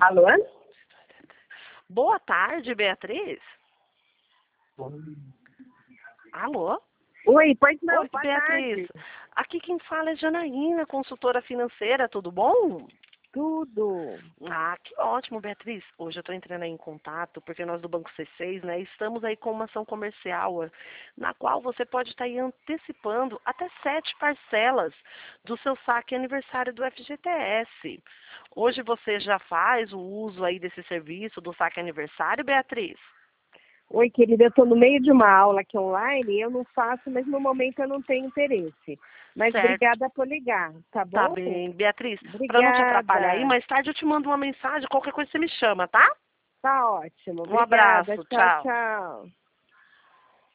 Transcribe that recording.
Alô? Boa tarde, Beatriz. Alô? Oi, pois não, Oi, boa Beatriz. tarde. Aqui quem fala é Janaína, consultora financeira, tudo bom? Tudo. Ah, que ótimo, Beatriz. Hoje eu estou entrando aí em contato, porque nós do Banco C6, né, estamos aí com uma ação comercial, na qual você pode estar aí antecipando até 7 parcelas do seu saque aniversário do FGTS. Hoje você já faz o uso aí desse serviço do saque aniversário, Beatriz? Oi, querida, eu estou no meio de uma aula aqui online, eu não faço, mas no momento eu não tenho interesse. Mas Certo. obrigada por ligar, tá Tá bom? bem, Beatriz. Para não te atrapalhar aí, Obrigada. mais tarde eu te mando uma mensagem, qualquer coisa você me chama, tá? Tá ótimo. Um Obrigada. abraço, Tchau, tchau. tchau.